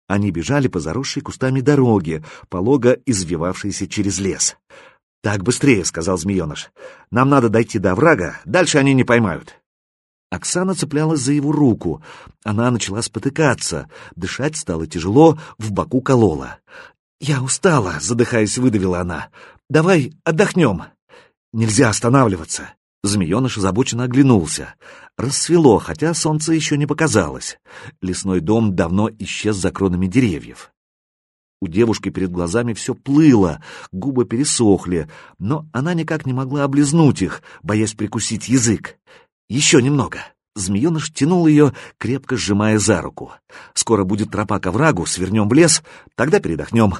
Они бежали по заросшей кустами дороге, полого извивавшейся через лес. «Так быстрее», — сказал змееныш. «Нам надо дойти до оврага, дальше они не поймают». Оксана цеплялась за его руку. Она начала спотыкаться. Дышать стало тяжело, в боку колола. «Я устала», — задыхаясь, выдавила она. «Давай отдохнем». «Нельзя останавливаться». Змееныш озабоченно оглянулся. Рассвело, хотя солнце еще не показалось. Лесной дом давно исчез за кронами деревьев. У девушки перед глазами все плыло, губы пересохли, но она никак не могла облизнуть их, боясь прикусить язык. «Еще немного». Змееныш тянул ее, крепко сжимая за руку. «Скоро будет тропа к оврагу, свернем в лес, тогда передохнем».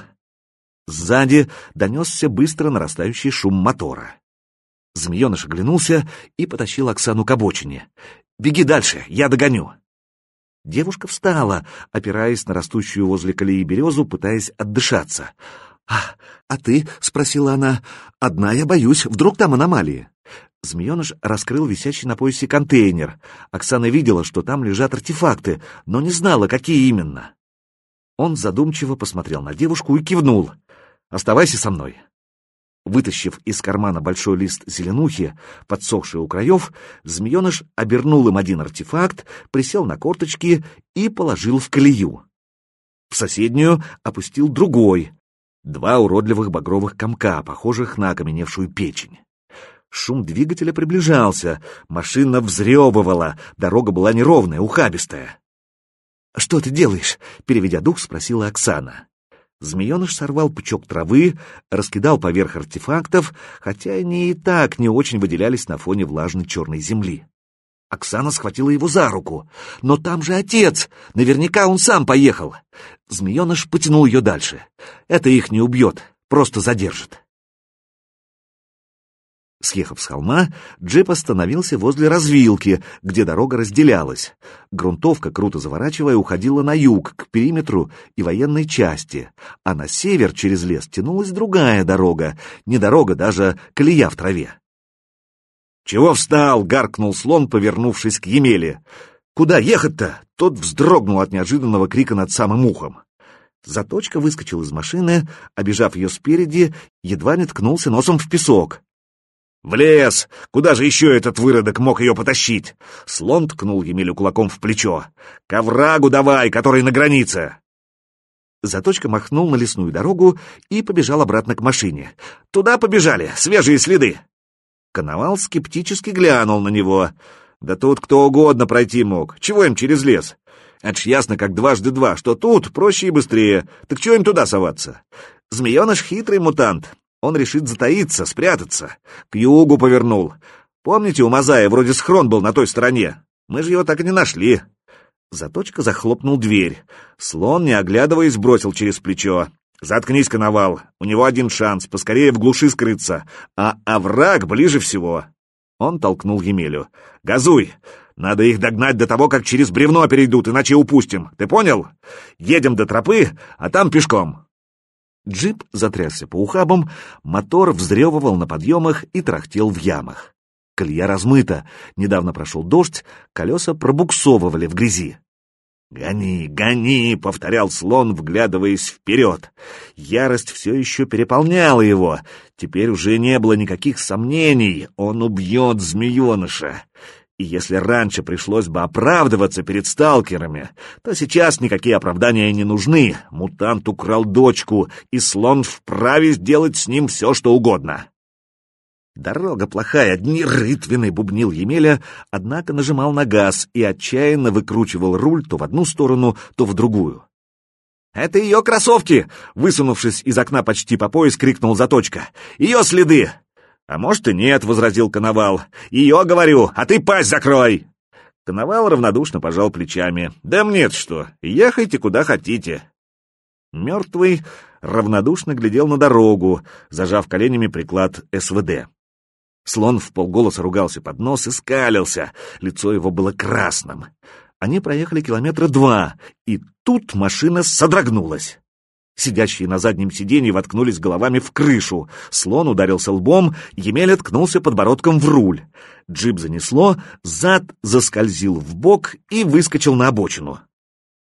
Сзади донесся быстро нарастающий шум мотора. Змееныш оглянулся и потащил Оксану к обочине. «Беги дальше, я догоню». Девушка встала, опираясь на растущую возле колеи березу, пытаясь отдышаться. «А ты?» — спросила она. «Одна я боюсь, вдруг там аномалии?» Змееныш раскрыл висящий на поясе контейнер. Оксана видела, что там лежат артефакты, но не знала, какие именно. Он задумчиво посмотрел на девушку и кивнул. «Оставайся со мной». Вытащив из кармана большой лист зеленухи, подсохший у краев, змееныш обернул им один артефакт, присел на корточки и положил в колею. В соседнюю опустил другой. 2 уродливых багровых комка, похожих на окаменевшую печень. Шум двигателя приближался, машина взрёвывала, дорога была неровная, ухабистая. «Что ты делаешь?» — переведя дух, спросила Оксана. Змееныш сорвал пучок травы, раскидал поверх артефактов, хотя они и так не очень выделялись на фоне влажной черной земли. Оксана схватила его за руку. «Но там же отец! Наверняка он сам поехал!» Змееныш потянул ее дальше. «Это их не убьет, просто задержит». Съехав с холма, джип остановился возле развилки, где дорога разделялась. Грунтовка, круто заворачивая, уходила на юг, к периметру и военной части, а на север через лес тянулась другая дорога, не дорога, даже колея в траве. «Чего встал?» — гаркнул слон, повернувшись к Емеле. «Куда ехать-то?» — тот вздрогнул от неожиданного крика над самым ухом. Заточка выскочил из машины, обежав ее спереди, едва не ткнулся носом в песок. «В лес! Куда же еще этот выродок мог ее потащить?» Слон ткнул Емелю кулаком в плечо. «К оврагу давай, который на границе!» Заточка махнул на лесную дорогу и побежал обратно к машине. «Туда побежали, свежие следы!» Коновал скептически глянул на него. «Да тут кто угодно пройти мог. Чего им через лес? Это ж ясно, как 2 × 2, что тут проще и быстрее. Так чего им туда соваться? Змееныш хитрый мутант. Он решит затаиться, спрятаться. К югу повернул. Помните, у Мазая вроде схрон был на той стороне? Мы же его так и не нашли». Заточка захлопнул дверь. Слон, не оглядываясь, бросил через плечо. «Заткнись, Коновал. У него один шанс — поскорее в глуши скрыться. А овраг ближе всего». Он толкнул Емелю. «Газуй! Надо их догнать до того, как через бревно перейдут, иначе упустим. Ты понял? Едем до тропы, а там пешком». Джип затрясся по ухабам, мотор взрёвывал на подъемах и трахтел в ямах. Колея размыта, недавно прошел дождь, колеса пробуксовывали в грязи. «Гони, гони!» — повторял слон, вглядываясь вперед. Ярость все еще переполняла его. Теперь уже не было никаких сомнений, он убьет змееныша. И если раньше пришлось бы оправдываться перед сталкерами, то сейчас никакие оправдания не нужны. Мутант украл дочку, и слон вправе сделать с ним все, что угодно. «Дорога плохая, одни рытвины», — бубнил Емеля, однако нажимал на газ и отчаянно выкручивал руль то в одну сторону, то в другую. «Это ее кроссовки!» — высунувшись из окна почти по пояс, крикнул Заточка. «Ее следы!» «А может и нет», — возразил Коновал. «Ее, говорю, а ты пасть закрой!» Коновал равнодушно пожал плечами. «Да мне-то что, ехайте куда хотите». Мертвый равнодушно глядел на дорогу, зажав коленями приклад СВД. Слон вполголоса ругался под нос и скалился, лицо его было красным. Они проехали 2 километра, и тут машина содрогнулась. Сидящие на заднем сиденье воткнулись головами в крышу. Слон ударился лбом, Емеля ткнулся подбородком в руль. Джип занесло, зад заскользил вбок и выскочил на обочину.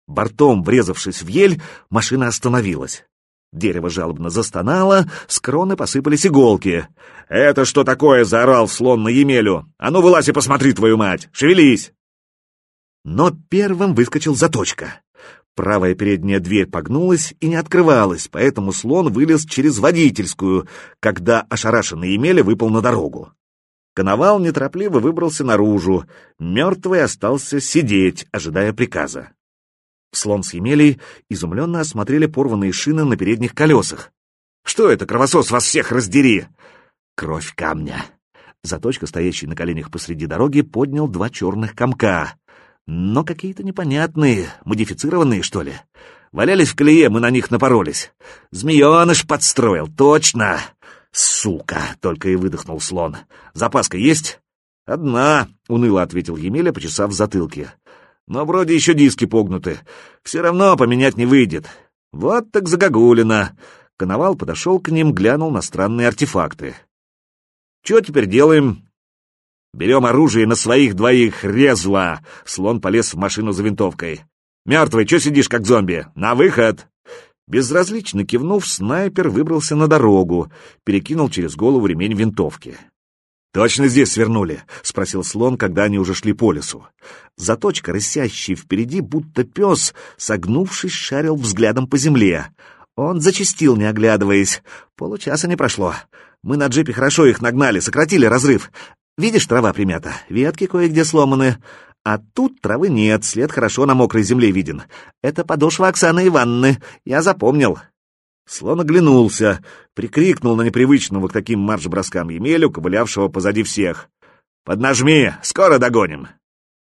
Бортом врезавшись в ель, машина остановилась. Дерево жалобно застонало, с кроны посыпались иголки. «Это что такое?» — заорал слон на Емелю. «А ну, вылазь и посмотри, твою мать! Шевелись!» Но первым выскочил Заточка. Правая передняя дверь погнулась и не открывалась, поэтому слон вылез через водительскую, когда ошарашенный Емеля выпал на дорогу. Коновал неторопливо выбрался наружу, мертвый остался сидеть, ожидая приказа. Слон с Емелей изумленно осмотрели порванные шины на передних колесах. «Что это, кровосос, вас всех раздери!» «Кровь камня!» Заточка, стоящий на коленях посреди дороги, поднял 2 черных комка. Но какие-то непонятные, модифицированные, что ли. Валялись в колее, мы на них напоролись. Змееныш подстроил, точно! «Сука!» — только и выдохнул слон. «Запаска есть?» «Одна», — уныло ответил Емеля, почесав в затылке. «Но вроде еще диски погнуты. Все равно поменять не выйдет. Вот так загогулина». Коновал подошел к ним, глянул на странные артефакты. «Че теперь делаем?» «Берем оружие на своих двоих, резво!» Слон полез в машину за винтовкой. «Мертвый, че сидишь, как зомби? На выход!» Безразлично кивнув, снайпер выбрался на дорогу, перекинул через голову ремень винтовки. «Точно здесь свернули?» — спросил слон, когда они уже шли по лесу. Заточка, рысящий впереди, будто пес, согнувшись, шарил взглядом по земле. Он зачастил, не оглядываясь. Получаса не прошло. Мы на джипе хорошо их нагнали, сократили разрыв. Видишь, трава примята, ветки кое-где сломаны. А тут травы нет, след хорошо на мокрой земле виден. Это подошва Оксаны Ивановны, я запомнил». Слон оглянулся, прикрикнул на непривычного к таким марш-броскам Емелю, ковылявшего позади всех. «Поднажми, скоро догоним!»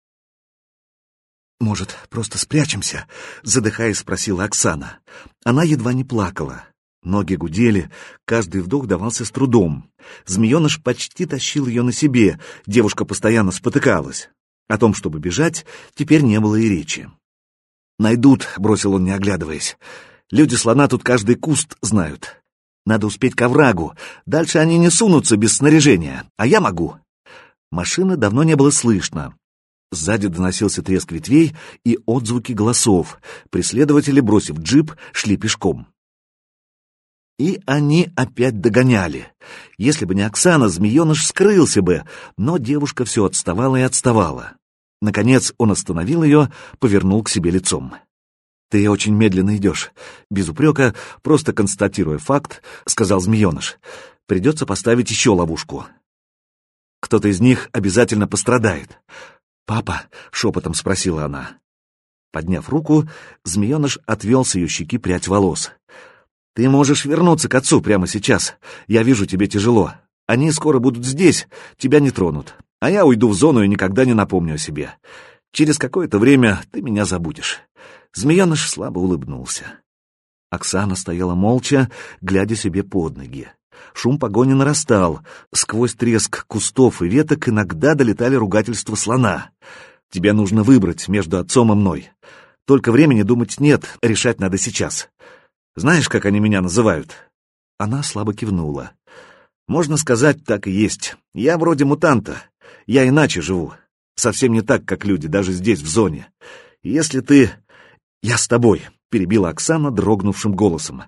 «Может, просто спрячемся?» — задыхаясь, спросила Оксана. Она едва не плакала. Ноги гудели, каждый вдох давался с трудом. Змееныш почти тащил ее на себе, девушка постоянно спотыкалась. О том, чтобы бежать, теперь не было и речи. «Найдут», — бросил он, не оглядываясь. «Люди слона тут каждый куст знают. Надо успеть к оврагу, дальше они не сунутся без снаряжения, а я могу». Машины давно не было слышно. Сзади доносился треск ветвей и отзвуки голосов. Преследователи, бросив джип, шли пешком. И они опять догоняли. Если бы не Оксана, змееныш скрылся бы, но девушка все отставала и отставала. Наконец он остановил ее, повернул к себе лицом. «Ты очень медленно идешь. Без упрека, просто констатируя факт, — сказал змееныш. — Придется поставить еще ловушку. Кто-то из них обязательно пострадает. «Папа?» — шепотом спросила она. Подняв руку, змееныш отвел с ее щеки прядь волос. «Ты можешь вернуться к отцу прямо сейчас. Я вижу, тебе тяжело. Они скоро будут здесь, тебя не тронут. А я уйду в зону и никогда не напомню о себе. Через какое-то время ты меня забудешь». Змееныш слабо улыбнулся. Оксана стояла молча, глядя себе под ноги. Шум погони нарастал. Сквозь треск кустов и веток иногда долетали ругательства слона. «Тебе нужно выбрать между отцом и мной. Только времени думать нет, решать надо сейчас. Знаешь, как они меня называют?» Она слабо кивнула. «Можно сказать, так и есть. Я вроде мутанта. Я иначе живу. Совсем не так, как люди, даже здесь, в зоне. Если ты... Я с тобой», — перебила Оксана дрогнувшим голосом.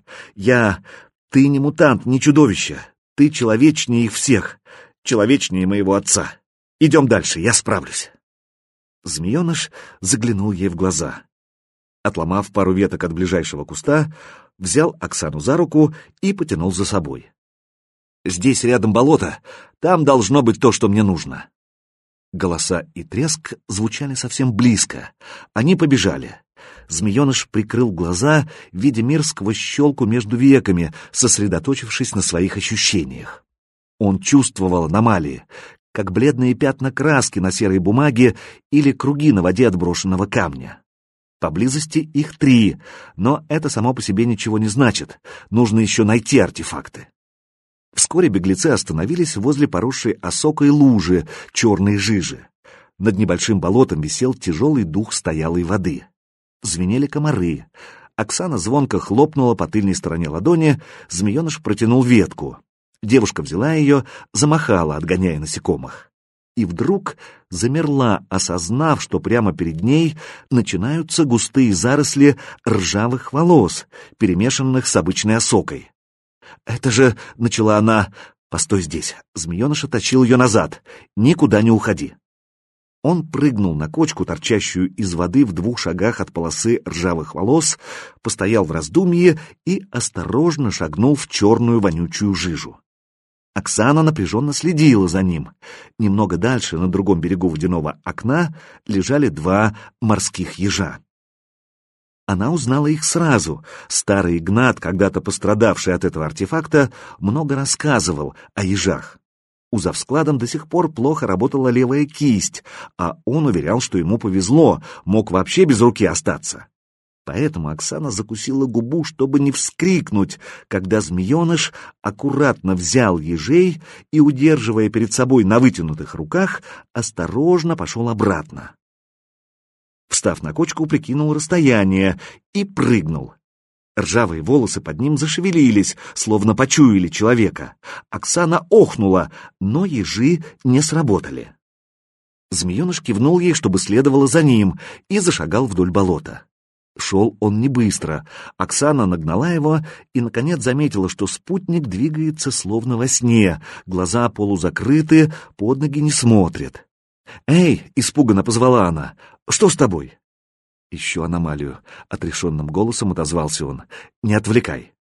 Ты не мутант, не чудовище. Ты человечнее их всех. Человечнее моего отца. Идем дальше, я справлюсь». Змееныш заглянул ей в глаза. Отломав пару веток от ближайшего куста, взял Оксану за руку и потянул за собой. «Здесь рядом болото, там должно быть то, что мне нужно». Голоса и треск звучали совсем близко. Они побежали. Змееныш прикрыл глаза, видя мир сквозь щелку между веками, сосредоточившись на своих ощущениях. Он чувствовал аномалии, как бледные пятна краски на серой бумаге или круги на воде отброшенного камня. Поблизости их 3, но это само по себе ничего не значит. Нужно еще найти артефакты. Вскоре беглецы остановились возле поросшей осокой лужи, черной жижи. Над небольшим болотом висел тяжелый дух стоялой воды. Звенели комары. Оксана звонко хлопнула по тыльной стороне ладони, змееныш протянул ветку. Девушка взяла ее, замахала, отгоняя насекомых. и вдруг замерла, осознав, что прямо перед ней начинаются густые заросли ржавых волос, перемешанных с обычной осокой. «Это же...» — начала она. «Постой здесь». Змееныш оттащил ее назад. «Никуда не уходи». Он прыгнул на кочку, торчащую из воды в 2 шагах от полосы ржавых волос, постоял в раздумье и осторожно шагнул в черную вонючую жижу. Оксана напряженно следила за ним. Немного дальше, на другом берегу водяного окна, лежали 2 морских ежа. Она узнала их сразу. Старый Игнат, когда-то пострадавший от этого артефакта, много рассказывал о ежах. У завскладом до сих пор плохо работала левая кисть, а он уверял, что ему повезло, мог вообще без руки остаться. Поэтому Оксана закусила губу, чтобы не вскрикнуть, когда змееныш аккуратно взял ежей и, удерживая перед собой на вытянутых руках, осторожно пошел обратно. Встав на кочку, прикинул расстояние и прыгнул. Ржавые волосы под ним зашевелились, словно почуяли человека. Оксана охнула, но ежи не сработали. Змееныш кивнул ей, чтобы следовало за ним, и зашагал вдоль болота. Шел он не быстро. Оксана нагнала его и, наконец, заметила, что спутник двигается словно во сне, глаза полузакрыты, под ноги не смотрит. «Эй!» — испуганно позвала она. «Что с тобой?» «Ищу аномалию», — отрешенным голосом отозвался он. «Не отвлекай».